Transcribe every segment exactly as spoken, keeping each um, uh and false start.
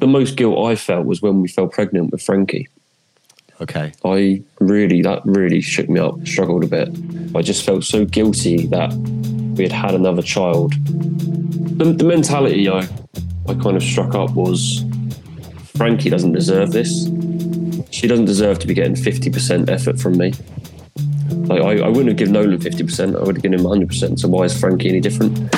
the most guilt I felt was when we fell pregnant with Frankie. Okay. I really, that really shook me up, struggled a bit. I just felt so guilty that we had had another child. The, the mentality I, I kind of struck up was, Frankie doesn't deserve this. She doesn't deserve to be getting fifty percent effort from me. Like I, I wouldn't have given Nolan fifty percent, I would have given him one hundred percent. So why is Frankie any different?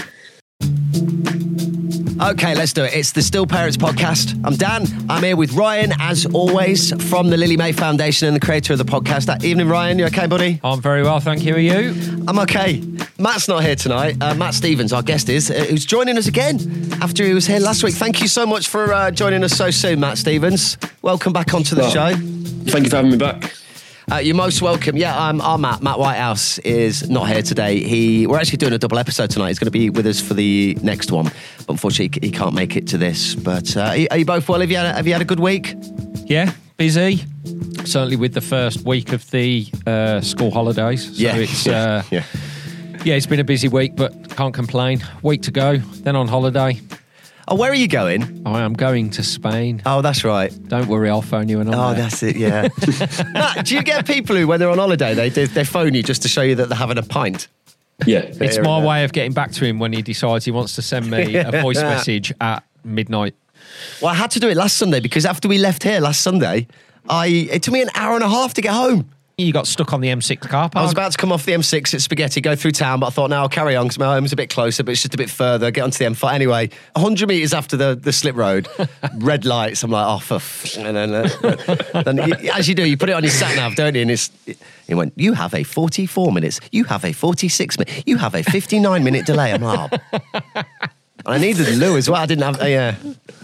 Okay, let's do it. It's the Still Parents podcast. I'm Dan. I'm here with Ryan, as always, from the Lily May Foundation and the creator of the podcast. That evening, Ryan. You okay, buddy? I'm very well, thank you. Are you? I'm okay. Matt's not here tonight. Uh, Matt Stevens, our guest, is, uh, who's joining us again after he was here last week. Thank you so much for uh, joining us so soon, Matt Stevens. Welcome back onto the Well, show. Thank you for having me back. Uh, you're most welcome. Yeah, um, our Matt, Matt Whitehouse, is not here today. He, we're actually doing a double episode tonight. He's going to be with us for the next one. But unfortunately, he can't make it to this. But uh, are, you, are you both well? Have you had a, have you had a good week? Yeah, busy. Certainly with the first week of the uh, school holidays. So Yeah. it's, Yeah. uh, Yeah. yeah, it's been a busy week, but can't complain. Week to go, then on holiday. Oh, where are you going? I am going to Spain. Oh, that's right. Don't worry, I'll phone you when I'm Oh, there. that's it, yeah. Matt, do you get people who, when they're on holiday, they they phone you just to show you that they're having a pint? Yeah. It's Here my and there. way of getting back to him when he decides he wants to send me a voice message at midnight. Well, I had to do it last Sunday because after we left here last Sunday, I it took me an hour and a half to get home. You got stuck on the M six car park. I was about to come off the M six at Spaghetti, go through town, but I thought, no, I'll carry on because my home's a bit closer, but it's just a bit further, get onto the M five. Anyway, one hundred metres after the, the slip road, red lights, I'm like, oh, for... F-. And then, uh, then you, as you do, you put it on your sat-nav, don't you? And it's, it went, you have a forty-four minutes, you have a forty-six minute, you have a fifty-nine minute delay. I'm like, oh. And I needed the loo as well. I didn't have... Uh, yeah.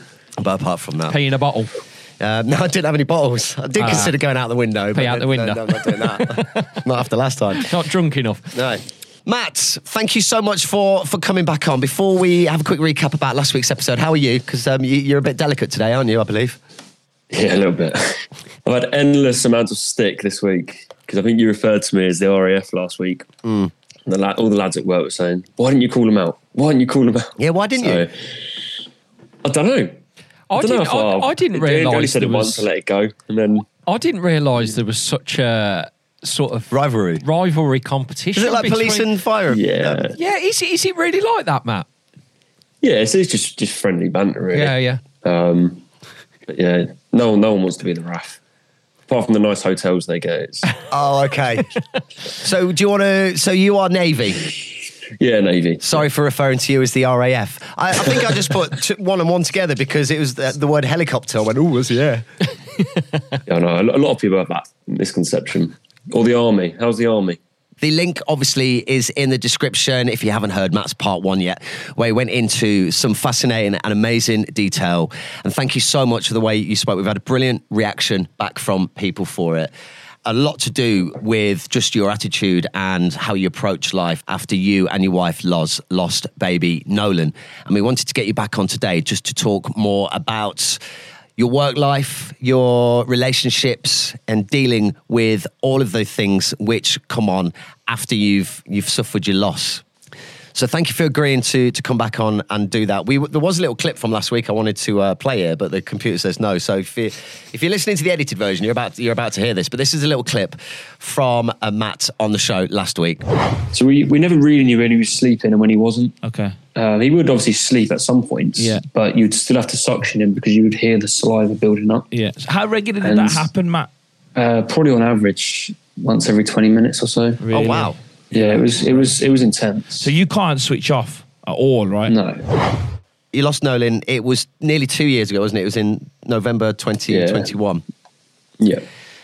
But apart from that... Pee in a bottle. Uh, no, I didn't have any bottles. I did Ah. consider going out the window. Pee but out the no, window. No, I'm not doing that. Not after last time. Not drunk enough. No. Matt, thank you so much for, for coming back on. Before we have a quick recap about last week's episode, how are you? Because um, you, you're a bit delicate today, aren't you, I believe? Yeah, a little bit. I've had endless amounts of stick this week because I think you referred to me as the R A F last week. Mm. The la- all the lads at work were saying, why didn't you call them out? Why didn't you call them out? Yeah, why didn't So, you? I don't know. I don't know didn't, if I, I, I didn't they only realise said there it once was... to let it go. And then, I didn't realise there was such a sort of Rivalry. rivalry competition. Is it like between- police and fire? yeah. Yeah, is it, is it really like that, Matt? Yeah, it's, it's just, just friendly banter, really. Yeah, yeah. Um, but yeah, no, no one wants to be the R A F. Apart from the nice hotels they get. It's, Oh, okay. So do you want to... So you are Navy. yeah, Navy. Sorry for referring to you as the R A F. I, I think I just put t- one and one together because it was the, the word helicopter. I went, oh, was it? Yeah. Yeah, I know. A lot of people have that misconception. Or the army. How's the army? The link obviously is in the description if you haven't heard Matt's part one yet, where he went into some fascinating and amazing detail. And thank you so much for the way you spoke. We've had a brilliant reaction back from people for it. A lot to do with just your attitude and how you approach life after you and your wife Loz lost baby Nolan. And we wanted to get you back on today just to talk more about your work life, your relationships, and dealing with all of the things which come on after you've you've suffered your loss. So thank you for agreeing to to come back on and do that. We there was a little clip from last week I wanted to uh, play here, but the computer says no. So if you if you're listening to the edited version, you're about you're about to hear this. But this is a little clip from uh, Matt on the show last week. So we, we never really knew when he was sleeping and when he wasn't. Okay. Um, he would obviously sleep at some points, Yeah. but you'd still have to suction him because you would hear the saliva building up. Yeah. So how regularly did And- that happen, Matt? Uh, probably on average once every twenty minutes or so. Really? Oh wow! Yeah, it was it was it was intense. So you can't switch off at all, right? No, You lost Nolan. It was nearly two years ago, wasn't it? It was in November twenty twenty-one. Yeah.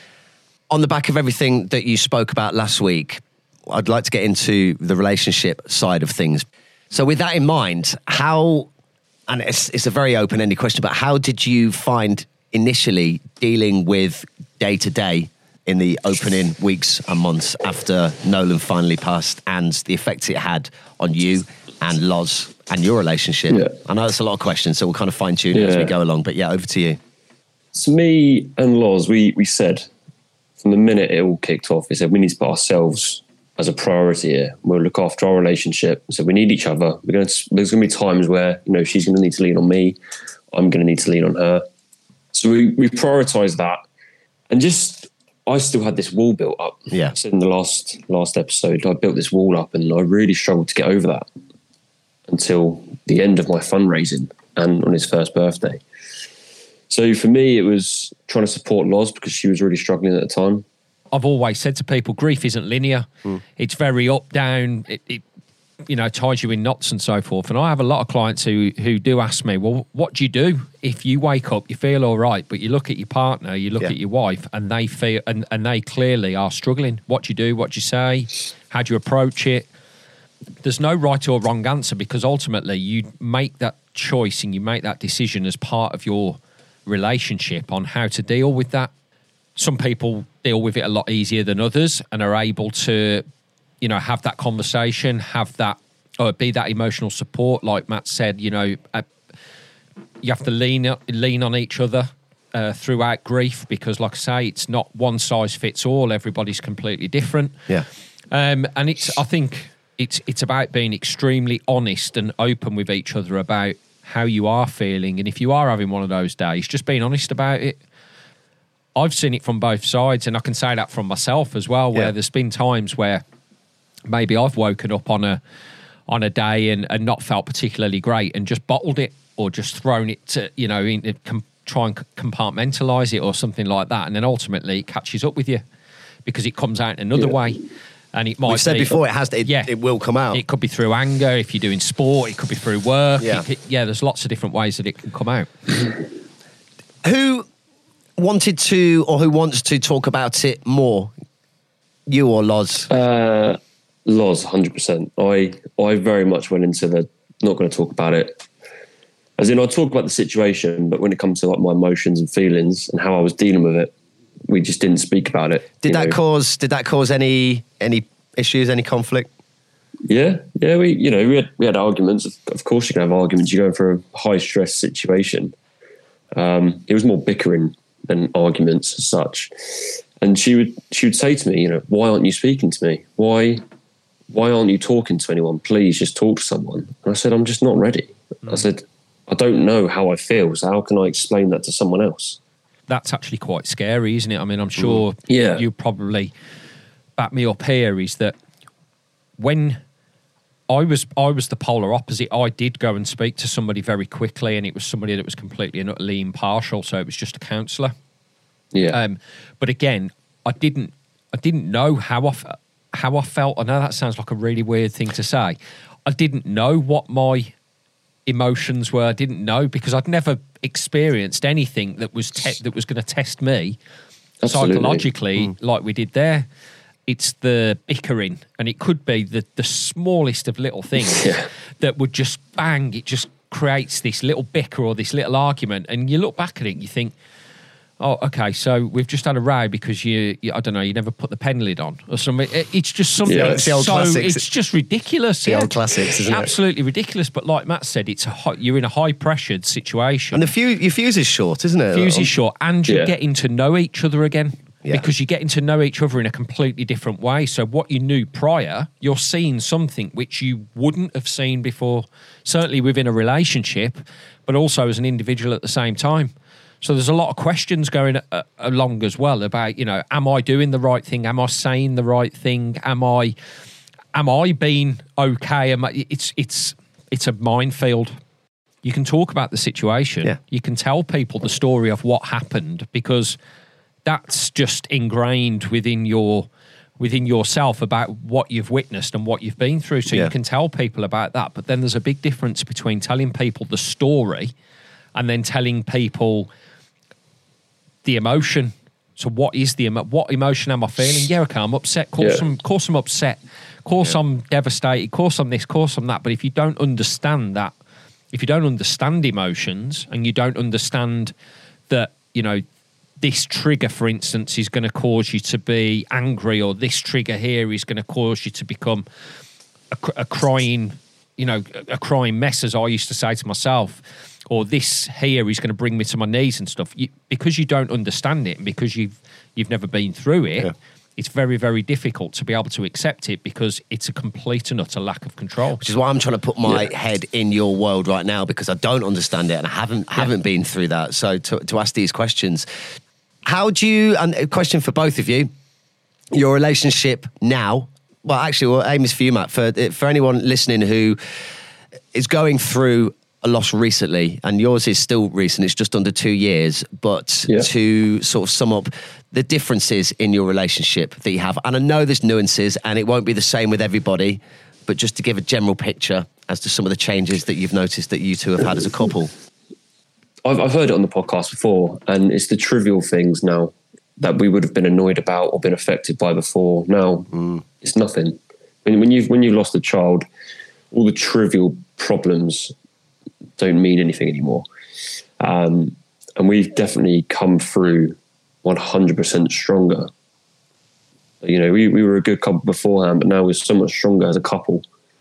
On the back of everything that you spoke about last week, I'd like to get into the relationship side of things. So with that in mind, how, and it's, it's a very open-ended question, but how did you find initially dealing with day-to-day in the opening weeks and months after Nolan finally passed and the effect it had on you and Loz and your relationship? Yeah. I know that's a lot of questions, so we'll kind of fine-tune it as we Yeah. go along, but yeah, over to you. So me and Loz, we, we said from the minute it all kicked off, we said we need to put ourselves as a priority here. We'll look after our relationship. So we need each other. We're going to, there's going to be times where, you know, she's going to need to lean on me I'm going to need to lean on her. So we, we prioritised that. And just, I still had this wall built up. Yeah. I said in the last last episode, I built this wall up and I really struggled to get over that until the end of my fundraising and on his first birthday. So for me, it was trying to support Loz because she was really struggling at the time. I've always said to people, grief isn't linear. Mm. It's very up, down. It, it, you know, ties you in knots and so forth. And I have a lot of clients who who do ask me, well, what do you do if you wake up, you feel all right, but you look at your partner, you look yeah. at your wife, and they feel and, and they clearly are struggling. What do you do? What do you say? How do you approach it? There's no right or wrong answer because ultimately you make that choice and you make that decision as part of your relationship on how to deal with that. Some people deal with it a lot easier than others and are able to, you know, have that conversation, have that, or be that emotional support. Like Matt said, you know, uh, you have to lean lean on each other uh, throughout grief because, like I say, it's not one size fits all. Everybody's completely different. Yeah, um, and it's I think it's it's about being extremely honest and open with each other about how you are feeling, and if you are having one of those days, just being honest about it. I've seen it from both sides, and I can say that from myself as well, where yeah. there's been times where maybe I've woken up on a on a day and, and not felt particularly great and just bottled it or just thrown it to, you know, in, com, try and compartmentalise it or something like that. And then ultimately it catches up with you because it comes out in another yeah. way. And it might We've said be, before, it has to, it, yeah, it will come out. It could be through anger if you're doing sport. It could be through work. Yeah, it, yeah there's lots of different ways that it can come out. Who wanted to or who wants to talk about it more? You or Loz? Uh, Loz, one hundred percent. I, I very much went into the not going to talk about it. As in, I talk about the situation, but when it comes to like my emotions and feelings and how I was dealing with it, we just didn't speak about it. Did that know. cause? Did that cause any any issues? Any conflict? Yeah, yeah. We, you know, we had we had arguments. Of course, you can have arguments. You're going for a high stress situation. Um, it was more bickering than arguments as such. And she would she would say to me, you know, why aren't you speaking to me? Why why aren't you talking to anyone? Please just talk to someone. And I said, I'm just not ready. Mm. I said, I don't know how I feel, so how can I explain that to someone else? That's actually quite scary, isn't it? I mean, I'm sure mm. yeah. you probably back me up here, is that when I was I was the polar opposite. I did go and speak to somebody very quickly, and it was somebody that was completely and utterly impartial, so it was just a counsellor. Yeah. Um, but again, I didn't I didn't know how I, how I felt. I know that sounds like a really weird thing to say. I didn't know what my emotions were. I didn't know because I'd never experienced anything that was te- that was going to test me Absolutely. psychologically mm. like we did there. It's the bickering, and it could be the, the smallest of little things yeah. that would just bang, it just creates this little bicker or this little argument, and you look back at it and you think, oh, okay, so we've just had a row because you, you I don't know, you never put the pen lid on or something. It, it's just something Yeah, it's the old so, classics. it's just ridiculous. The yeah. old classics, isn't it? Absolutely ridiculous, but like Matt said, it's a high, you're in a high-pressured situation. And the fuse, your fuse is short, isn't it? Fuse is short, and you're Yeah. getting to know each other again. Yeah. Because you're getting to know each other in a completely different way. So what you knew prior, you're seeing something which you wouldn't have seen before, certainly within a relationship, but also as an individual at the same time. So there's a lot of questions going uh, along as well about, you know, am I doing the right thing? Am I saying the right thing? Am I, am I being okay? Am I, it's it's it's a minefield. You can talk about the situation. Yeah. You can tell people the story of what happened because that's just ingrained within your within yourself about what you've witnessed and what you've been through. So yeah. you can tell people about that. But then there's a big difference between telling people the story and then telling people the emotion. So what is the emo- what emotion am I feeling? Yeah, okay, I'm upset. Of course, Yeah. I'm, of course I'm upset. Of course Yeah. I'm devastated. Of course I'm this. Of course I'm that. But if you don't understand that, if you don't understand emotions and you don't understand that, you know, this trigger, for instance, is going to cause you to be angry, or this trigger here is going to cause you to become a, a crying, you know, a crying mess, as I used to say to myself, or this here is going to bring me to my knees and stuff. You, because you don't understand it, and because you've you've never been through it, Yeah. it's very, very difficult to be able to accept it because it's a complete and utter lack of control. Which is why I'm trying to put my Yeah. head in your world right now, because I don't understand it and I haven't haven't been through that. So to, to ask these questions, how do you? And a question for both of you: your relationship now. Well, actually, well, aim is for you, Matt. For for anyone listening who is going through a loss recently, and yours is still recent, it's just under two years, but Yeah. to sort of sum up the differences in your relationship that you have, and I know there's nuances and it won't be the same with everybody, but just to give a general picture as to some of the changes that you've noticed that you two have had as a couple. I've, I've heard it on the podcast before, and it's the trivial things now that we would have been annoyed about or been affected by before. Now mm. it's nothing. When, when you've when you've lost a child, all the trivial problems don't mean anything anymore. Um, and we've definitely come through one hundred percent stronger. You know, we, we were a good couple beforehand, but now we're so much stronger as a couple.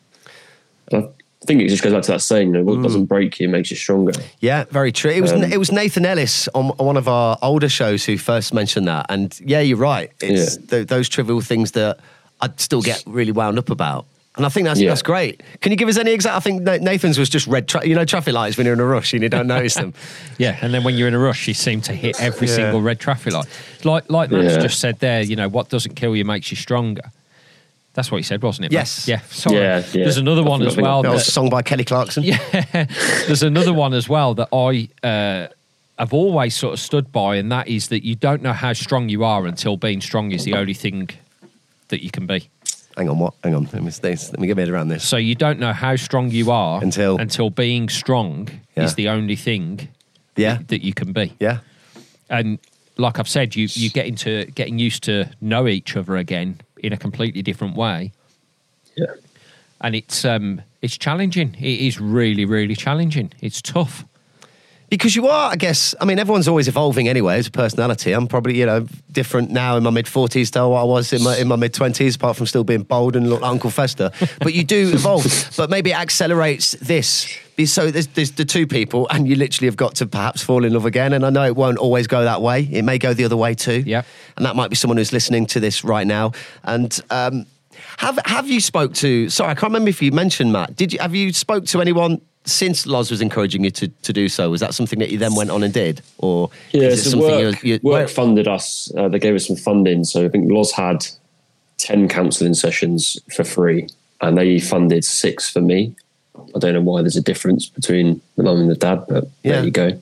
And I think it just goes back to that saying, you know, what mm. doesn't break you makes you stronger. Yeah, very true. It was um, it was Nathan Ellis on one of our older shows who first mentioned that. And yeah, you're right. It's yeah. th- those trivial things that I'd still get really wound up about. And I think that's yeah. that's great. Can you give us any example? I think Nathan's was just red, tra- you know, traffic lights when you're in a rush and you don't notice them. Yeah, and then when you're in a rush, you seem to hit every yeah. single red traffic light. Like like Matt's yeah. just said there, you know, what doesn't kill you makes you stronger. That's what he said, wasn't it? Yes. Matt? Yeah. Sorry. Yeah, yeah. There's another I one as well. That was a song by Kelly Clarkson. Yeah. There's another one as well that I uh, have always sort of stood by, and that is that you don't know how strong you are until being strong is the only thing that you can be. Hang on, what? Hang on. Let me, let me get my head around this. So you don't know how strong you are until until being strong yeah. is the only thing yeah. that, that you can be. Yeah. And like I've said, you you get into getting used to know each other again in a completely different way. Yeah. And it's um it's challenging. It is really, really challenging. It's tough. Because you are, I guess, I mean, everyone's always evolving anyway as a personality. I'm probably, you know, different now in my mid-forties to what I was in my, in my mid-twenties, apart from still being bold and look like Uncle Fester. But you do evolve. But maybe it accelerates this. So there's, there's the two people, and you literally have got to perhaps fall in love again. And I know it won't always go that way. It may go the other way too. Yeah. And that might be someone who's listening to this right now. And um, have have you spoke to, sorry, I can't remember if you mentioned, Matt, did you have you spoke to anyone since Loz was encouraging you to, to do so? Was that something that you then went on and did? Or yeah, is it so something work, you, you, work funded us. Uh, they gave us some funding. So I think Loz had ten counselling sessions for free, and they funded six for me. I don't know why there's a difference between the mum and the dad, but yeah. there you go.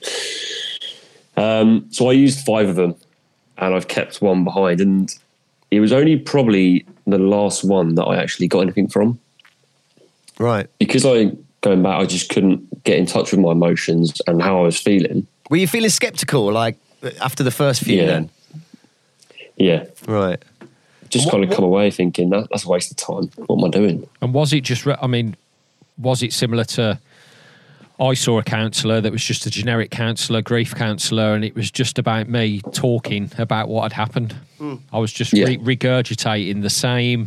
Um, so I used five of them, and I've kept one behind. And it was only probably the last one that I actually got anything from. Right. Because I... Going back, I just couldn't get in touch with my emotions and how I was feeling. Were you feeling sceptical, like, after the first few yeah. then? Yeah. Right. Just what, kind of what, come away thinking, that that's a waste of time. What am I doing? And was it just, I mean, was it similar to, I saw a counsellor that was just a generic counsellor, grief counsellor, and it was just about me talking about what had happened. Mm. I was just yeah. re- regurgitating the same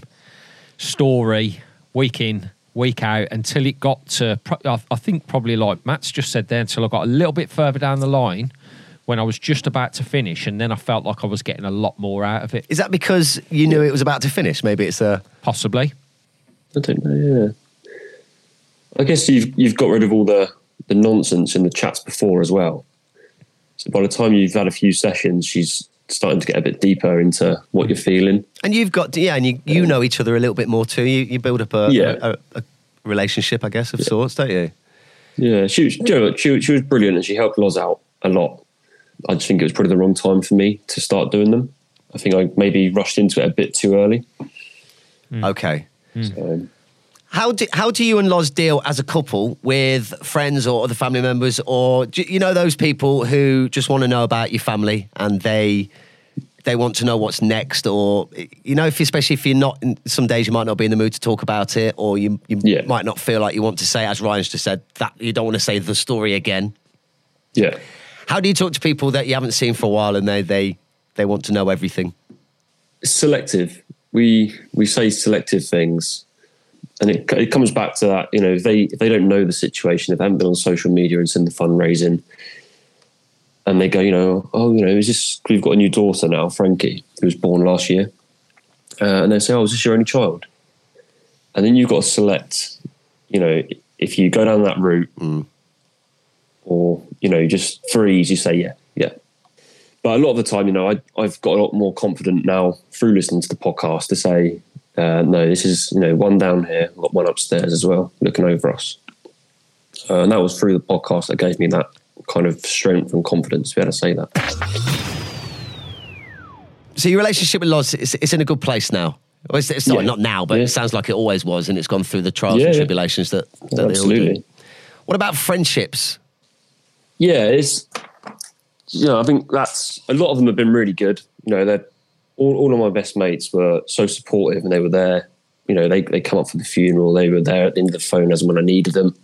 story week in, week out, until it got to, I think probably like Matt's just said there, until I got a little bit further down the line when I was just about to finish, and then I felt like I was getting a lot more out of it. Is that because you knew it was about to finish? Maybe it's a... Possibly. I don't know, yeah. I guess you've you've got rid of all the, the nonsense in the chats before as well. So by the time you've had a few sessions, she's starting to get a bit deeper into what you're feeling. And you've got, to, yeah, and you, you um, know each other a little bit more too. You you build up a, yeah. a, a, a relationship, I guess, of yeah. sorts, don't you? Yeah, she was, you know, she, she was brilliant, and she helped Loz out a lot. I just think it was probably the wrong time for me to start doing them. I think I maybe rushed into it a bit too early. Mm. Okay. Mm. So, How do how do you and Loz deal as a couple with friends or other family members, or do you know those people who just want to know about your family and they they want to know what's next, or you know, if especially if you're not, some days you might not be in the mood to talk about it, or you you yeah. might not feel like you want to say, as Ryan's just said, that you don't want to say the story again. Yeah. How do you talk to people that you haven't seen for a while and they they they want to know everything? Selective. We we say selective things. And it it comes back to that, you know, if they if they don't know the situation, if they haven't been on social media and seen the fundraising, and they go, you know, oh, you know, is this, we've got a new daughter now, Frankie, who was born last year. uh, and they say, "Oh, is this your only child?" And then you've got to select, you know, if you go down that route, Mm. or you know, just for ease, you say, "Yeah, yeah." But a lot of the time, you know, I, I've got a lot more confident now through listening to the podcast to say, uh, "No, this is, you know, one down here, I've got one upstairs as well, looking over us." Uh, and that was through the podcast that gave me that kind of strength and confidence to be able to say that. So your relationship with Loz, it's, it's in a good place now. Well, it's, it's not, Yeah. not now, but Yeah. it sounds like it always was, and it's gone through the trials Yeah, and yeah. tribulations that, that they all Absolutely. do. What about friendships? Yeah, it's, you know, I think that's, a lot of them have been really good. You know, they're, all, all of my best mates were so supportive, and they were there. You know, they, they come up for the funeral. They were there at the end of the phone as and when I needed them.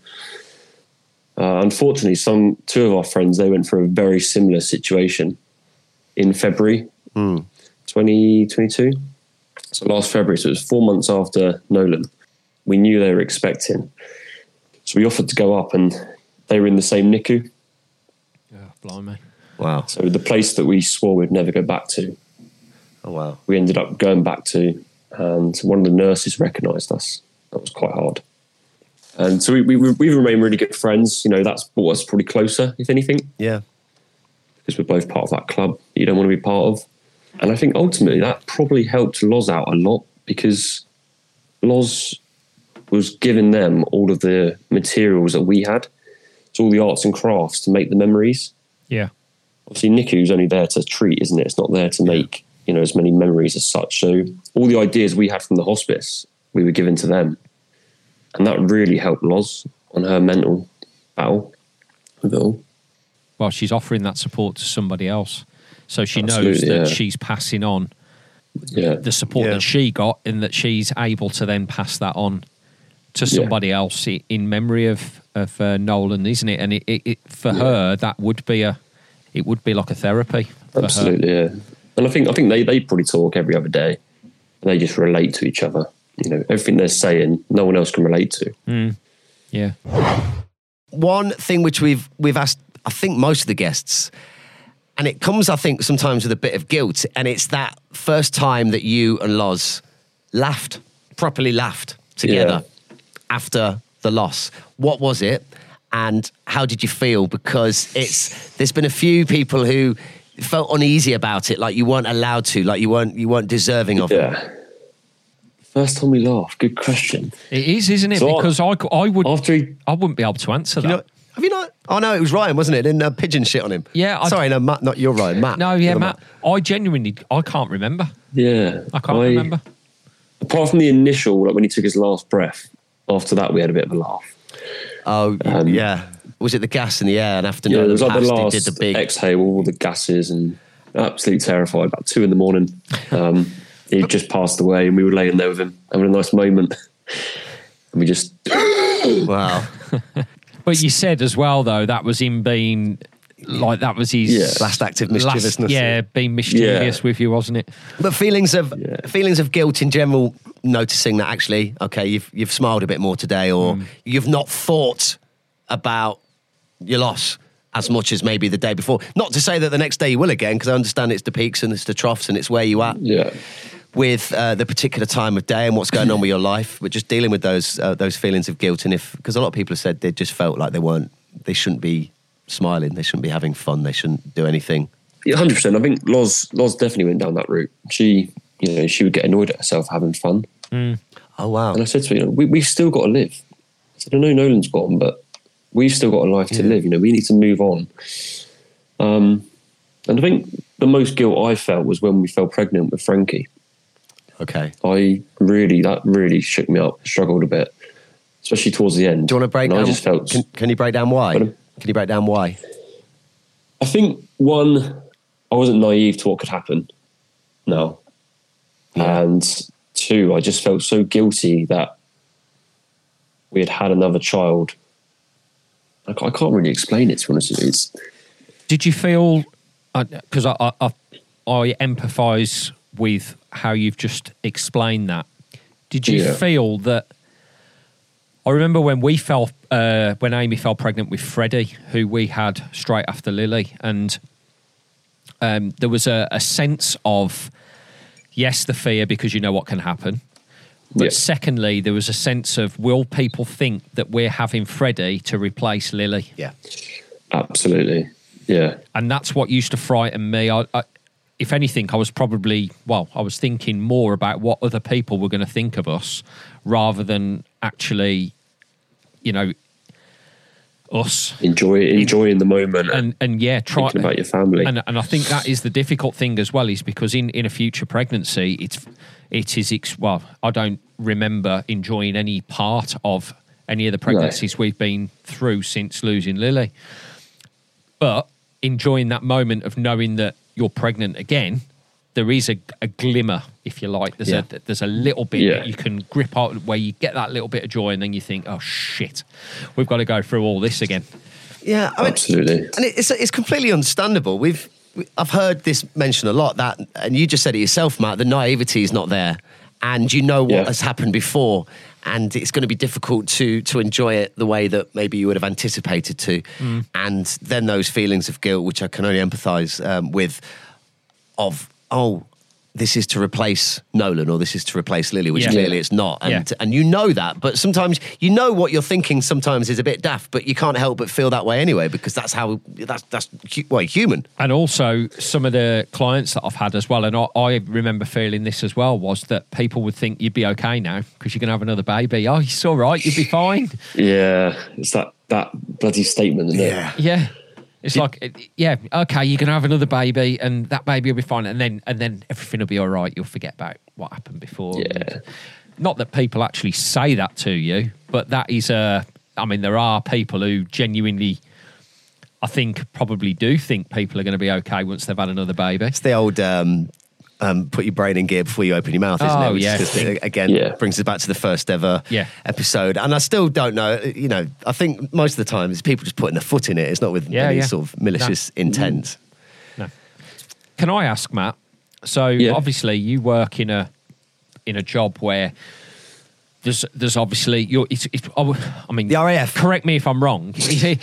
Uh, unfortunately, some two of our friends, they went through a very similar situation in February Mm. twenty twenty-two. So last February, so it was four months after Nolan. We knew they were expecting. So we offered to go up, and they were in the same N I C U. Yeah, blimey. Wow. So the place that we swore we'd never go back to, Oh, wow. we ended up going back to, and one of the nurses recognised us. That was quite hard. And so we, we, we've remained really good friends. You know, that's brought us probably closer, if anything, Yeah. because we're both part of that club that you don't want to be part of. And I think ultimately that probably helped Loz out a lot, because Loz was giving them all of the materials that we had. So all the arts and crafts to make the memories. Yeah. Obviously, N I C U's only there to treat, isn't it? It's not there to make, you know, as many memories as such. So all the ideas we had from the hospice, we were given to them. And that really helped Loz on her mental battle with it all. Well, she's offering that support to somebody else. So she knows Absolutely, that yeah. she's passing on Yeah. the support Yeah. that she got, and that she's able to then pass that on to somebody else i- in memory of of uh, Nolan, isn't it? And it, it, it for her, that would be a it would be like a therapy. For her. Absolutely, yeah. And I think I think they, they probably talk every other day. And they just relate to each other. You know, everything they're saying, no one else can relate to. Yeah. One thing which we've we've asked, I think, most of the guests, and it comes, I think, sometimes with a bit of guilt, and it's that first time that you and Loz laughed, properly laughed together after the loss. What was it, and how did you feel? Because it's there's been a few people who felt uneasy about it, like you weren't allowed to, like you weren't you weren't deserving of it. Yeah. First time we laughed. Good question. It is, isn't it? So because I, c- I would After he, I wouldn't be able to answer that. You know, have you not? Oh no, it was Ryan, wasn't it? Didn't uh, pigeon shit on him? Yeah, I- Sorry, no, Matt, not you're Ryan, Matt. no, yeah, You're Matt. I genuinely I can't remember. yeah. I can't remember. Apart from the initial, like when he took his last breath, after that we had a bit of a laugh. Oh Um, yeah. Was it the gas in the air? And after Yeah, it Nolan was like the passed, he last did the big. exhale, all the gases, and absolutely terrified. About two in the morning, um, he just passed away, and we were laying there with him, having a nice moment, and we just Wow. But you said as well, though, that was him being like that was his Yeah. Last act of last- mischievousness. yeah, being mischievous Yeah. with you, wasn't it? But feelings of Yeah. feelings of guilt in general, noticing that actually, okay, you've you've smiled a bit more today, or Mm. you've not thought about your loss as much as maybe the day before. Not to say that the next day you will again, because I understand it's the peaks and it's the troughs and it's where you at yeah. with uh, the particular time of day and what's going on with your life. But just dealing with those uh, those feelings of guilt, and if because a lot of people have said they just felt like they weren't, they shouldn't be smiling, they shouldn't be having fun, they shouldn't do anything. Yeah, hundred percent. I think Loz Loz definitely went down that route. She, you know, she would get annoyed at herself having fun, Oh wow. and I said to her, you know, we we've still got to live. I said, I know Nolan's gone, but we've still got a life to live. You know, we need to move on. Um, and I think the most guilt I felt was when we fell pregnant with Frankie. Okay. I really, that really shook me up. Struggled a bit, especially towards the end. Do you want to break And down? I just felt. Can, can you break down why? Pardon? Can you break down why? I think one, I wasn't naive to what could happen. No. And two, I just felt so guilty that we had had another child. I ca- I can't really explain it, to be honest with you. It's, Did you feel? Because I, I, I I empathise with how you've just explained that. Did you Yeah. feel that? I remember when we fell, uh, when Amy fell pregnant with Freddie, who we had straight after Lily, and um, there was a, a sense of yes, the fear because you know what can happen. But Yeah. secondly, there was a sense of, will people think that we're having Freddie to replace Lily? Yeah. Absolutely. Yeah. And that's what used to frighten me. I, I, if anything, I was probably, well, I was thinking more about what other people were going to think of us rather than actually, you know, us. Enjoy enjoying the moment And and yeah, try thinking about your family. And and I think that is the difficult thing as well, is because in, in a future pregnancy, it's it is ex- well, I don't remember enjoying any part of any of the pregnancies we've been through since losing Lily. But enjoying that moment of knowing that you're pregnant again, there is a, a glimmer, if you like. There's Yeah. a there's a little bit Yeah. that you can grip out where you get that little bit of joy, and then you think, oh shit, we've got to go through all this again. Yeah, I mean, Absolutely. and it's it's completely understandable. We've we- I've heard this mentioned a lot, that, and you just said it yourself, Matt. The naivety is not there, and you know what Yeah. has happened before, and it's going to be difficult to to enjoy it the way that maybe you would have anticipated to, and then those feelings of guilt, which I can only empathise um, with, of oh, this is to replace Nolan or this is to replace Lily, which Yeah. clearly it's not. And Yeah. and you know that, but sometimes you know what you're thinking sometimes is a bit daft, but you can't help but feel that way anyway, because that's how, that's, that's hu- well, human. And also, some of the clients that I've had as well, and I, I remember feeling this as well, was that people would think you'd be okay now because you're going to have another baby. Oh, it's all right, you'd be fine. Yeah. It's that, that bloody statement, isn't it? Yeah. It's like, yeah, okay, you're going to have another baby and that baby will be fine. And then and then everything will be all right. You'll forget about what happened before. Yeah. Not that people actually say that to you, but that is a, I mean, there are people who genuinely, I think, probably do think people are going to be okay once they've had another baby. It's the old um, um, put your brain in gear before you open your mouth, isn't Oh, it? Which yeah. just, uh, again, Yeah. brings us back to the first ever Yeah. episode. And I still don't know, you know, I think most of the time it's people just putting their foot in it. It's not with Yeah, any yeah. sort of malicious intent. No. Can I ask, Matt? So Yeah. obviously you work in a in a job where there's there's obviously you're. It's, it's, I mean, The R A F. Correct me if I'm wrong.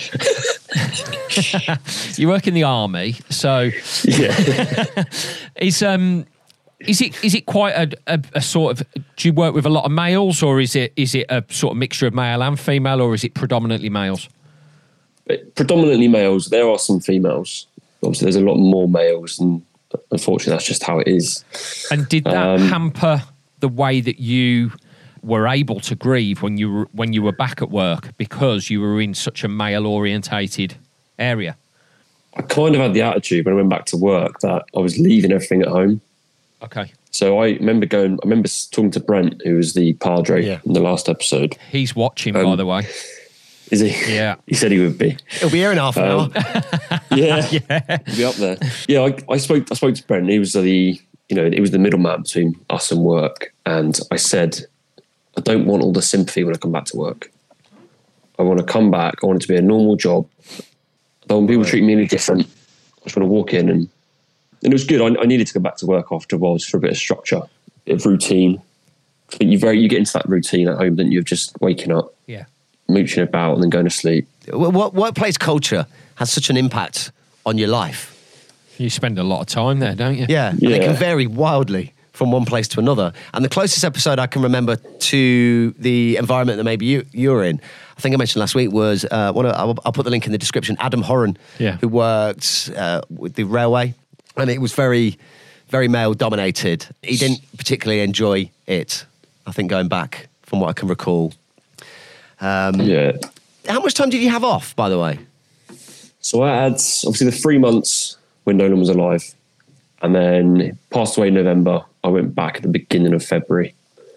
You work in the army, so Yeah. is um is it is it quite a, a, a sort of? Do you work with a lot of males, or is it is it a sort of mixture of male and female, or is it predominantly males? But predominantly males. There are some females. Obviously, there's a lot more males, and unfortunately, that's just how it is. And did that Um, hamper the way that you were able to grieve when you were when you were back at work because you were in such a male orientated area? I kind of had the attitude when I went back to work that I was leaving everything at home. Okay. So I remember going. I remember talking to Brent, who was the padre Yeah. in the last episode. He's watching, by Um, the way. Is he? Yeah. He said he would be. It'll be here in half an Um, hour. Yeah, yeah, he'll be up there. Yeah, I, I spoke. I spoke to Brent. He was the, you know, he was the middleman between us and work. And I said, I don't want all the sympathy when I come back to work. I want to come back. I want it to be a normal job. I don't want people treating me any different. I just want to walk in and, and it was good. I, I needed to go back to work afterwards for a bit of structure, a bit of routine. But you very you get into that routine at home, don't you, of just waking up, Yeah. mooching about, and then going to sleep. What, what workplace culture has such an impact on your life? You spend a lot of time there, don't you? Yeah, and they Yeah. can vary wildly from one place to another. And the closest episode I can remember to the environment that maybe you, you're in, I think I mentioned last week, was uh, one of, I'll, I'll put the link in the description, Adam Horan, Yeah. who worked uh, with the railway. And it was very, very male dominated. He didn't particularly enjoy it, I think, going back from what I can recall. Um, Yeah. How much time did you have off, by the way? So I had obviously the three months when Nolan was alive, and then he passed away in November. I went back at the beginning of February.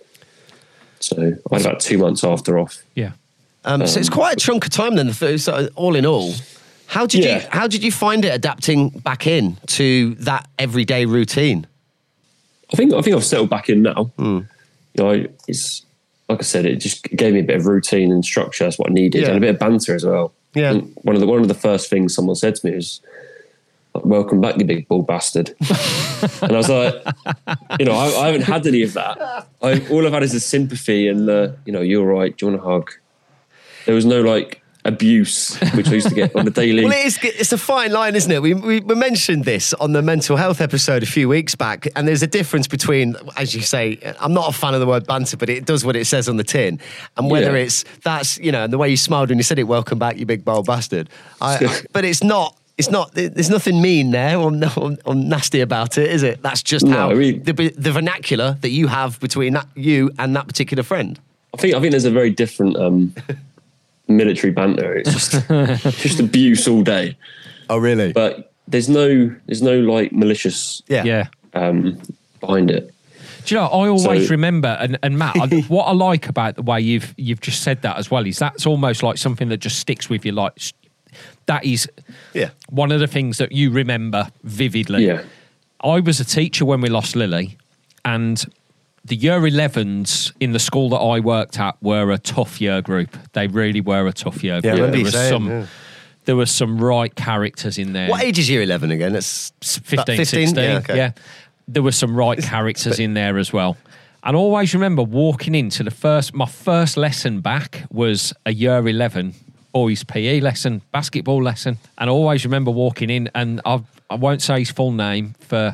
So I had about two months after off. Yeah. Um, so it's quite a chunk of time then. So all in all, how did Yeah. you how did you find it adapting back in to that everyday routine? I think I think I've settled back in now. You know, it's like I said, it just gave me a bit of routine and structure. That's what I needed, Yeah. and a bit of banter as well. Yeah. And one of the one of the first things someone said to me was, "Welcome back, you big bald bastard." And I was like, you know, I, I haven't had any of that. I, all I've had is the sympathy and the, you know, you're right. Do you want a hug? There was no like abuse, which I used to get on a daily. Well, it is, it's a fine line, isn't it? We, we, we mentioned this on the mental health episode a few weeks back, and there's a difference between, as you say, I'm not a fan of the word banter, but it does what it says on the tin. And whether Yeah. it's, that's, you know, and the way you smiled when you said it, welcome back, you big bold bastard. I, I, but it's not, it's not, there's nothing mean there or, or, or nasty about it, is it? That's just No, how, I mean- the, the vernacular that you have between that, you and that particular friend. I think I think there's a very different um, military banter. It's just just abuse all day. Oh, really? But there's no there's no like malicious yeah. Yeah. um, behind it. Do you know, I always So- remember, and, and Matt, I, what I like about the way you've you've just said that as well is that's almost like something that just sticks with you. Like s- that is Yeah. one of the things that you remember vividly. Yeah. I was a teacher when we lost Lily, and the year elevens in the school that I worked at were a tough year group. They really were a tough year Yeah, I group. remember there you was saying, some, yeah. there were some right characters in there. What age is year eleven again? It's fifteen, about sixteen, Yeah, yeah, okay. There were some right characters in there as well. And I always remember walking into the first, my first lesson back was a year eleven boys P E lesson, basketball lesson. And I always remember walking in, and I, I won't say his full name for,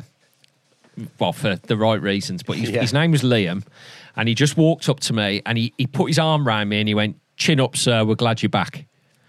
well, for the right reasons, but his, Yeah. his name was Liam. And he just walked up to me and he, he put his arm around me and he went, "Chin up, sir, we're glad you're back."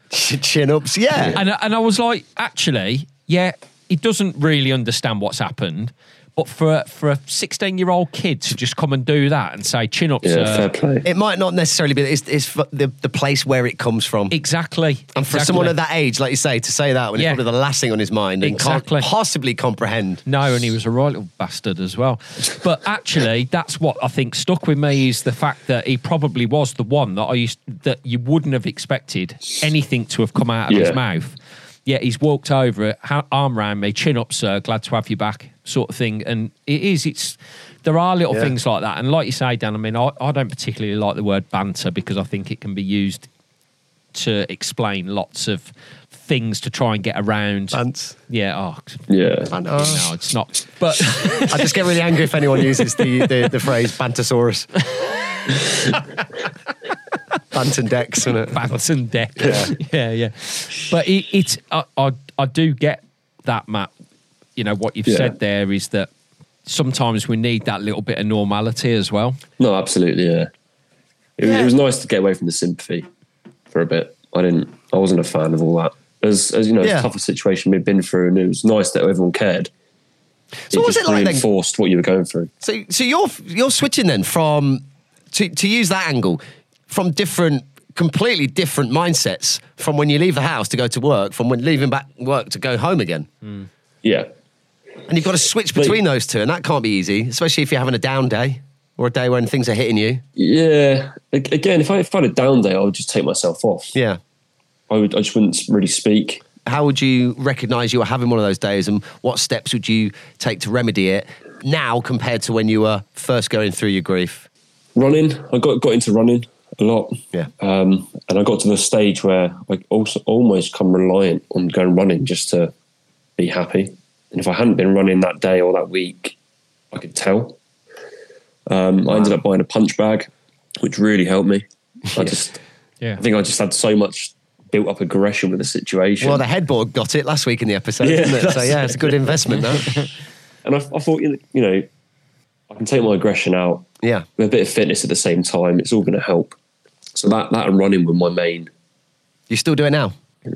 Chin ups, yeah. And, and I was like, actually, yeah, he doesn't really understand what's happened. But for a, for a sixteen-year-old kid to just come and do that and say, "Chin up, Yeah, sir." fair play. It might not necessarily be, it's, it's for the, the place where it comes from. Exactly. And for exactly. someone at that age, like you say, to say that when Yeah. it's probably the last thing on his mind and Exactly. can't possibly comprehend. No, and he was a right little bastard as well. But actually, that's what I think stuck with me is the fact that he probably was the one that I used that you wouldn't have expected anything to have come out of his Yeah. mouth. Yet he's walked over, ha- arm round me, "Chin up, sir, glad to have you back," sort of thing. And it is, it's, there are little Yeah. things like that. And like you say, Dan, I mean, I, I don't particularly like the word banter because I think it can be used to explain lots of things to try and get around. Bants. Yeah, oh, Yeah. no, it's not. But I just get really angry if anyone uses the, the, the phrase Bantosaurus. Banton decks, isn't it? Banton deck. Yeah, yeah, yeah. But it, it's I, I I do get that, Matt. You know what you've Yeah. said there is that sometimes we need that little bit of normality as well. No, absolutely, yeah. It, Yeah. it was nice to get away from the sympathy for a bit. I didn't. I wasn't a fan of all that. As as you know, Yeah. it's a tougher situation we'd been through, and it was nice that everyone cared. So it what's just it like then? reinforced what you were going through. So, so you're you're switching then from to to use that angle from different, completely different mindsets from when you leave the house to go to work, from when leaving back work to go home again, Yeah, and you've got to switch between those two, and that can't be easy, especially if you're having a down day or a day when things are hitting you. yeah. A- Again, if I, if I had a down day, I would just take myself off. Yeah. I would. I just wouldn't really speak. How would you recognise you were having one of those days, and what steps would you take to remedy it now compared to when you were first going through your grief? Running, I got got into running a lot. Yeah. Um, and I got to the stage where I also almost come reliant on going running just to be happy. And if I hadn't been running that day or that week, I could tell. Um, I ended up buying a punch bag, which really helped me. I just, Yeah. I think I just had so much built up aggression with the situation. Well, the headboard got it last week in the episode, Yeah, didn't it? So that's- yeah, it's a good investment, though. and I, I thought, you know, I can take my aggression out Yeah. with a bit of fitness at the same time. It's all going to help. So that, that and running were my main. You still do it now?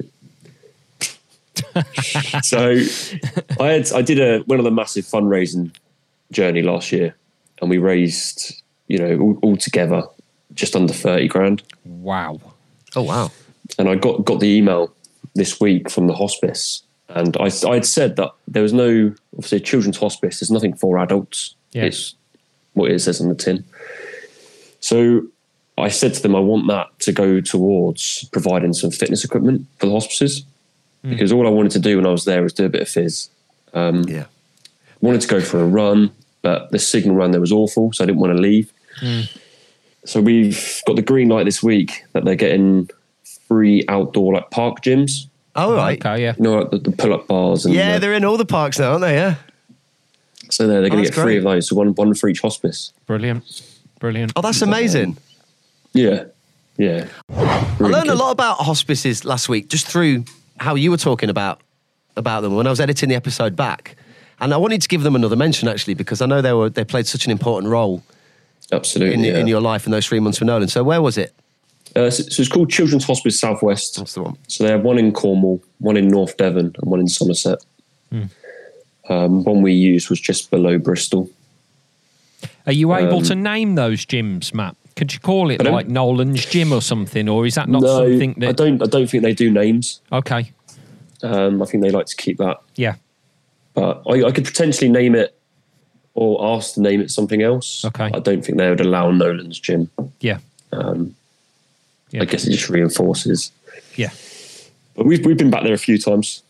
So I had I did a went on a massive fundraising journey last year, and we raised, you know, all, all together just under thirty grand. Wow. Oh, wow. And I got got the email this week from the hospice, and I I'd said that there was no, obviously, children's hospice. There's nothing for adults. Yeah. It's what it says on the tin. So I said to them, I want that to go towards providing some fitness equipment for the hospices, because all I wanted to do when I was there was do a bit of phys. Um, Yeah. wanted to go for a run, but the signal run there was awful, so I didn't want to leave. So we've got the green light this week that they're getting free outdoor like park gyms. Oh, right. Okay, yeah. You know, like the, the pull-up bars. And Yeah, the, they're in all the parks now, aren't they? Yeah. so they're, they're going Oh, to that's get three great. of those, so one one for each hospice. Brilliant. Brilliant. Oh, that's amazing. Yeah. yeah. I Really learned a good. lot about hospices last week just through how you were talking about about them when I was editing the episode back. And I wanted to give them another mention, actually, because I know they were they played such an important role Absolutely. in, yeah. in your life in those three months with Nolan. So where was it? Uh, so, so it's called Children's Hospice Southwest. That's the one. So they have one in Cornwall, one in North Devon, and one in Somerset. Hmm. Um, one we used was just below Bristol. Are you able Um, to name those gyms, Matt? Could you call it Pardon? like Nolan's Gym or something, or is that not no, something that? I don't. I don't think they do names. Okay, Um, I think they like to keep that. yeah, But I, I could potentially name it or ask to name it something else. Okay. I don't think they would allow Nolan's Gym. yeah, Um, yeah. I guess it just reinforces. yeah. But we've we've been back there a few times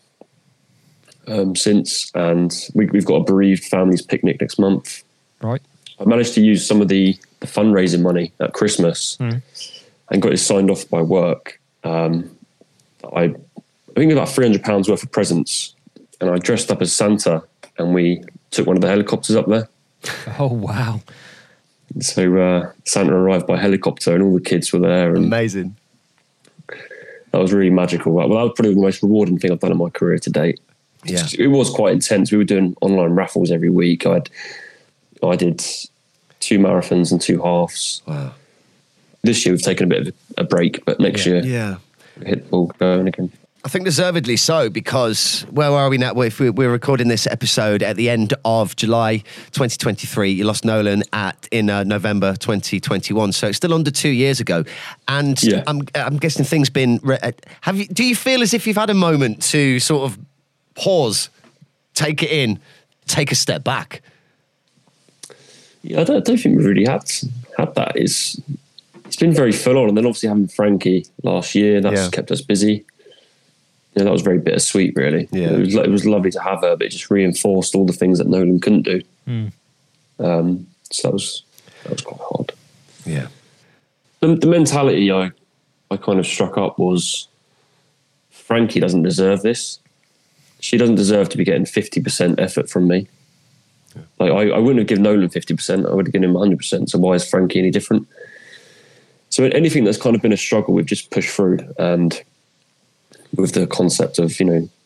um, since, and we, we've got a bereaved families picnic next month. Right. I managed to use some of the, the fundraising money at Christmas Mm. and got it signed off by work. Um, I, I think about three hundred pounds worth of presents, and I dressed up as Santa, and we took one of the helicopters up there. Oh wow. So uh, Santa arrived by helicopter, and all the kids were there, and Amazing. that was really magical. Well, that was probably the most rewarding thing I've done in my career to date. Yeah. It was quite intense. We were doing online raffles every week. I had, I did two marathons and two halves. Wow. This year we've taken a bit of a break, but next Yeah. year Yeah. we hit the ball going again. I think deservedly so, because where are we now? Well, if we- we're recording this episode at the end of July twenty twenty-three. You lost Nolan at in uh, November twenty twenty-one, so it's still under two years ago. And Yeah. I'm, I'm guessing things been. Re- uh, have you? Do you feel as if you've had a moment to sort of pause, take it in, take a step back? Yeah, I don't, I don't think we really had had that. It's it's been very full on, and then obviously having Frankie last year, that's Yeah. kept us busy. Yeah, that was very bittersweet, really. Yeah. It was, it was lovely to have her, but it just reinforced all the things that Nolan couldn't do. Mm. Um, so that was that was quite hard. Yeah. The, the mentality I I kind of struck up was Frankie doesn't deserve this. She doesn't deserve to be getting fifty percent effort from me. Like I, I wouldn't have given Nolan fifty percent. I would have given him one hundred percent. So why is Frankie any different? So anything that's kind of been a struggle, we've just pushed through. And with the concept of, you know,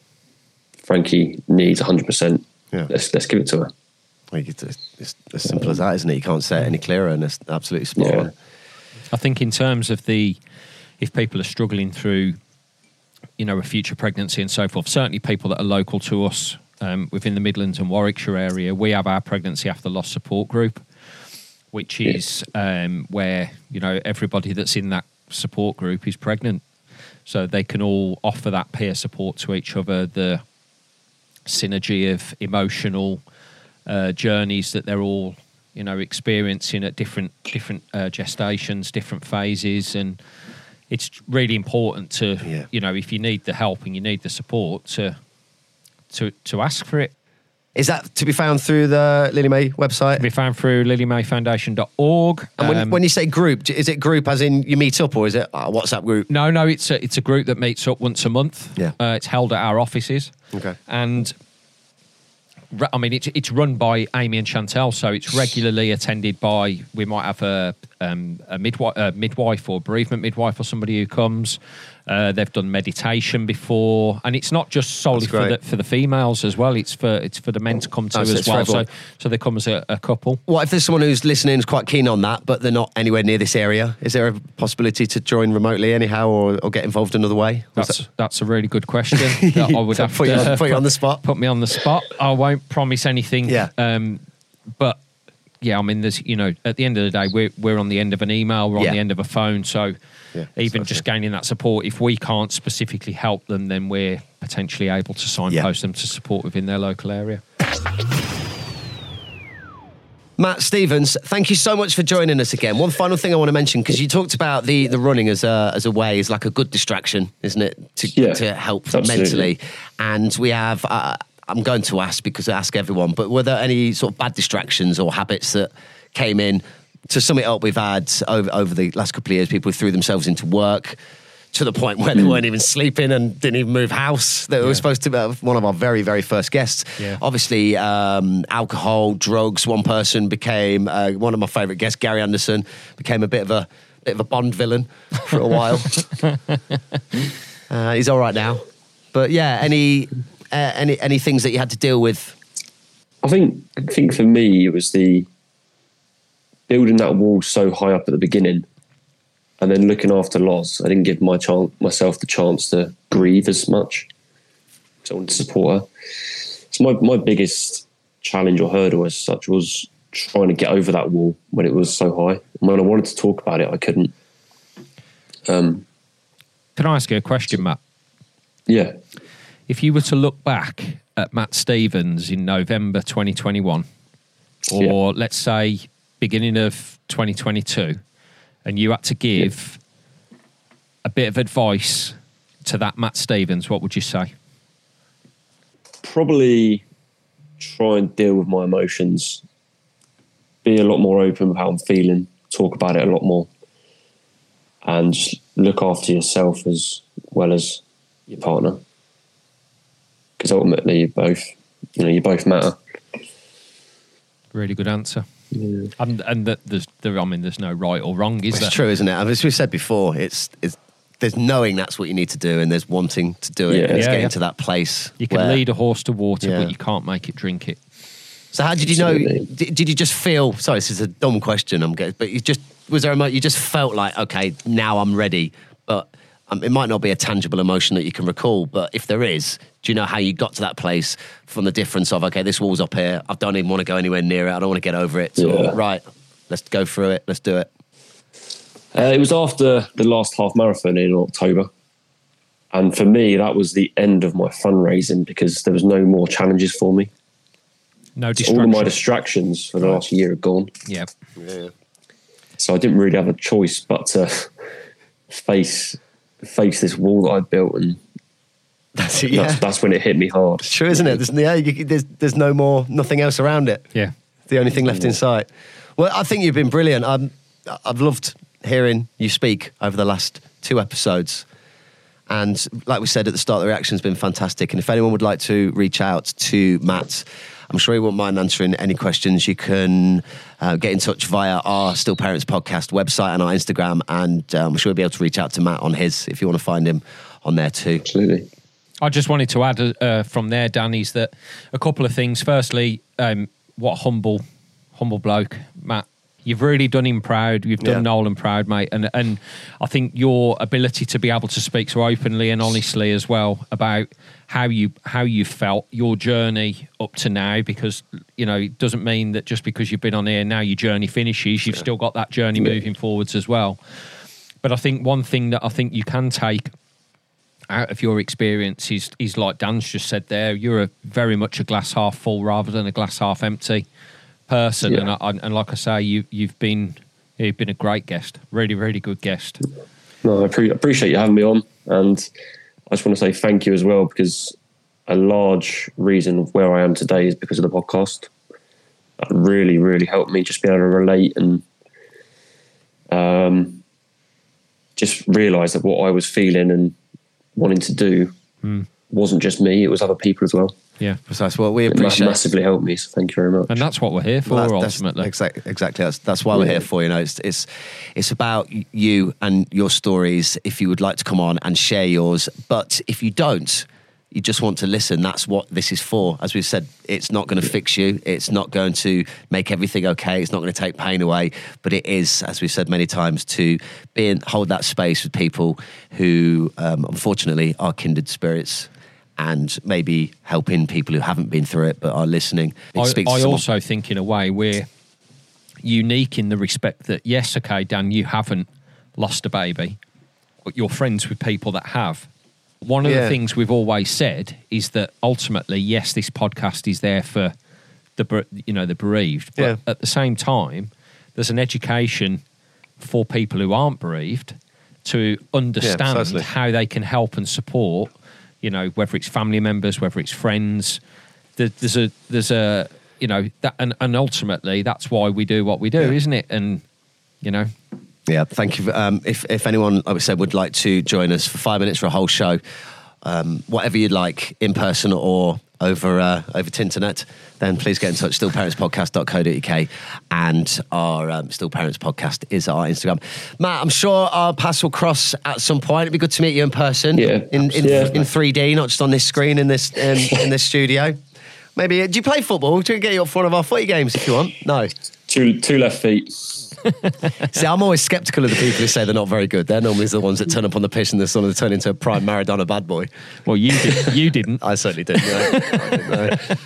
Frankie needs one hundred percent. Yeah. Let's let's give it to her. Well, you get- It's as simple as that, isn't it? You can't say it any clearer, and it's absolutely spot Yeah. on. I think in terms of the, if people are struggling through, you know, a future pregnancy and so forth, certainly people that are local to us um, within the Midlands and Warwickshire area, we have our pregnancy after loss support group, which is um, where, you know, everybody that's in that support group is pregnant. So they can all offer that peer support to each other, the synergy of emotional uh, journeys that they're all, you know, experiencing at different different uh, gestations, different phases, and it's really important to, Yeah. you know, if you need the help and you need the support, to to to ask for it. Is that to be found through the Lily May website? Be found through lily may foundation dot org. And when, Um, when you say group, is it group as in you meet up, or is it a WhatsApp group? No, no, it's a, it's a group that meets up once a month. Yeah. Uh, it's held at our offices. Okay. And ru- I mean, it's it's run by Amy and Chantel, so it's regularly attended by. We might have a um, a midwife, a midwife or bereavement midwife or somebody who comes. Uh, they've done meditation before, and it's not just solely That's for the great. for the females as well. It's for it's for the men to come to Oh, so as it's for well. So everyone. so they come as a, a couple. What if there's someone who's listening who's quite keen on that, but they're not anywhere near this area? Is there a possibility to join remotely anyhow, or, or get involved another way? Was That's that- that's a really good question. that I would have put, to you on, put you on the spot. put me on the spot. I won't promise anything. Yeah. Um, but yeah, I mean, there's, you know, at the end of the day, we're we're on the end of an email, we're on Yeah. the end of a phone. So Yeah, even so just true. gaining that support, if we can't specifically help them, then we're potentially able to signpost them to support within their local area. Matt Stevens, thank you so much for joining us again. One final thing I want to mention, because you talked about the, the running as a as a way, as like a good distraction, isn't it, to Yeah, to help absolutely. mentally. And we have, uh, I'm going to ask because I ask everyone, but were there any sort of bad distractions or habits that came in? To sum it up, we've had over, over the last couple of years, people who threw themselves into work to the point where they weren't even sleeping and didn't even move house. They were Yeah. supposed to be one of our very, very first guests. Yeah. Obviously, um, alcohol, drugs. One person became, uh, one of my favourite guests, Gary Anderson, became a bit of a bit of a Bond villain for a while. uh, he's all right now. But yeah, any uh, any any things that you had to deal with? I think I think for me it was the building that wall so high up at the beginning, and then looking after Loz. I didn't give my chance, myself the chance to breathe as much. So I wanted to support her. So my my biggest challenge or hurdle as such was trying to get over that wall when it was so high. And when I wanted to talk about it, I couldn't. Um, Can I ask you a question, Matt? Yeah. If you were to look back at Matt Stevens in November twenty twenty-one, or Yeah. let's say beginning of twenty twenty-two, and you had to give yeah. a bit of advice to that Matt Stevens, what would you say? Probably try and deal with my emotions, be a lot more open with how I'm feeling, talk about it a lot more, and just look after yourself as well as your partner. Because ultimately, you both, you know, you both matter. Really good answer. Yeah. And and that there's there, I mean, there's no right or wrong, is It's there? true, isn't it? As we said before, it's it's there's knowing that's what you need to do, and there's wanting to do it, Yeah. and it's Yeah, getting yeah. to that place. You can where- lead a horse to water, Yeah. but you can't make it drink it. So how did you know? Absolutely. Did, did you just feel? Sorry, this is a dumb question. I'm getting, but you just was there a moment you just felt like, okay, now I'm ready. But um, it might not be a tangible emotion that you can recall. But if there is, do you know how you got to that place from the difference of, okay, this wall's up here. I don't even want to go anywhere near it. I don't want to get over it. So, Yeah. right, let's go through it. Let's do it. Uh, it was after the last half marathon in October. And for me, that was the end of my fundraising because there was no more challenges for me. No All distraction. of my distractions for the last year are gone. yeah. Yeah. So I didn't really have a choice but to face face this wall that I built, and That's it. Yeah. that's, that's when it hit me hard. It's true, isn't it? There's, yeah, you, there's there's no more, nothing else around it. Yeah. The only thing left in sight. Well, I think you've been brilliant. I'm, I've loved hearing you speak over the last two episodes. And like we said at the start, the reaction's been fantastic. And if anyone would like to reach out to Matt, I'm sure he won't mind answering any questions. You can uh, get in touch via our Still Parents podcast website and our Instagram. And um, I'm sure we'll be able to reach out to Matt on his if you want to find him on there too. Absolutely. I just wanted to add uh, from there, Dan, is that a couple of things. Firstly, um, what a humble, humble bloke, Matt. You've really done him proud. You've done Yeah. Nolan proud, mate. And and I think your ability to be able to speak so openly and honestly as well about how you how you felt, your journey up to now, because you know it doesn't mean that just because you've been on here now your journey finishes. You've still got that journey Yeah. moving forwards as well. But I think one thing that I think you can take out of your experience is, is like Dan's just said there, you're a very much a glass half full rather than a glass half empty person. Yeah. And, I, and like I say, you, you've been you've been a great guest, really, really good guest. No, I pre- appreciate you having me on, and I just want to say thank you as well, because a large reason of where I am today is because of the podcast. That really, really helped me just be able to relate and um, just realise that what I was feeling and wanting to do Mm. wasn't just me; it was other people as well. Yeah. Precise. Well, we It ma- appreciate massively helped me. So thank you very much. And that's what we're here for, Well, that's- that's ultimately. exactly, exactly. That's, that's why we're Yeah. here for. You know, it's it's it's about you and your stories. If you would like to come on and share yours, but if you don't, you just want to listen. That's what this is for. As we've said, it's not going to fix you. It's not going to make everything okay. It's not going to take pain away. But it is, as we've said many times, to be in, hold that space with people who, um, unfortunately, are kindred spirits. And maybe helping people who haven't been through it but are listening. I, Speak to I someone. also think, in a way, we're unique in the respect that, yes, okay, Dan, you haven't lost a baby, but you're friends with people that have. One of Yeah. the things we've always said is that ultimately, yes, this podcast is there for the ber- you know the bereaved, but Yeah. at the same time, there's an education for people who aren't bereaved to understand precisely. how they can help and support. You know, whether it's family members, whether it's friends, there, there's a there's a you know that, and, and ultimately that's why we do what we do, Yeah. isn't it? And you know, Yeah, thank you. Um, if if anyone, like we said, would like to join us for five minutes for a whole show, um, whatever you'd like, in person or over uh, over Tinternet, then please get in touch. still parents podcast dot co dot U K, and our um, Still Parents Podcast is our Instagram. Matt, I'm sure our paths will cross at some point. It'd be good to meet you in person, Yeah, in in, yeah. in three D, not just on this screen in this in, in this studio. Maybe. Do you play football? We can get you up for one of our footy games if you want. No. Two two left feet. See, I'm always sceptical of the people who say they're not very good. They're normally the ones that turn up on the pitch and they're sort of turn into a prime Maradona bad boy. Well, you did. You didn't. I certainly did. No. I didn't know.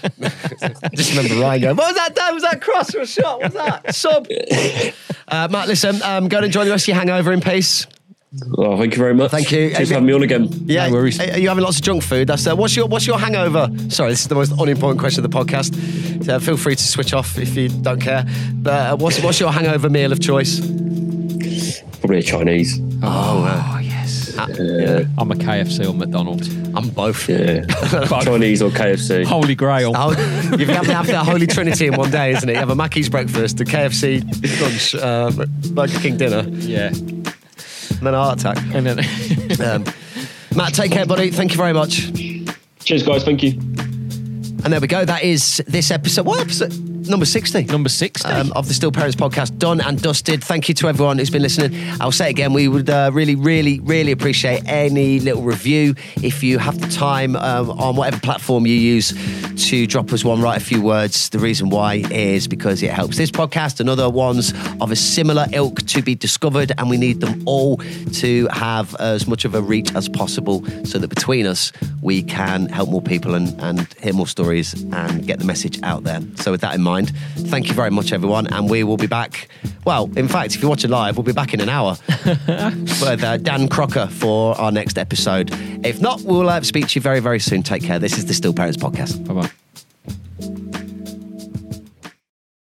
I just remember Ryan going, "What was that? Dan? Was that cross or a shot? What was that? Sub?" Uh, Matt, listen, um, go and enjoy the rest of your hangover in peace. Oh, thank you very much. Thank you. Cheers for having me on again. Yeah, No worries. Are you having lots of junk food? That's uh, what's your what's your hangover? Sorry, this is the most unimportant question of the podcast. So feel free to switch off if you don't care. But uh, what's what's your hangover meal of choice? Probably a Chinese. Oh, uh, Oh yes. uh, yeah. I'm a K F C or McDonald's. I'm both. Yeah. Chinese or K F C. Holy Grail. Oh, you have to have that holy trinity in one day, isn't it? You have a Mackey's breakfast, a K F C lunch, uh, Burger King dinner, and Yeah. then a heart attack. And then Um, Matt, take care, buddy. Thank you very much. Cheers, guys. Thank you. And there we go. That is this episode. What episode? Number sixty. number sixty. Um, of the Still Parents Podcast, done and dusted. Thank you to everyone who's been listening. I'll say it again, we would uh, really, really, really appreciate any little review. If you have the time um, on whatever platform you use to drop us one, write a few words. The reason why is because it helps this podcast and other ones of a similar ilk to be discovered, and we need them all to have as much of a reach as possible so that between us we can help more people and, and hear more stories and get the message out there. So with that in mind, thank you very much, everyone, and we will be back. Well, in fact, if you're watching live, we'll be back in an hour with uh, Dan Crocker for our next episode. If not, we'll uh, speak to you very, very soon. Take care. This is the Still Parents Podcast. Bye bye.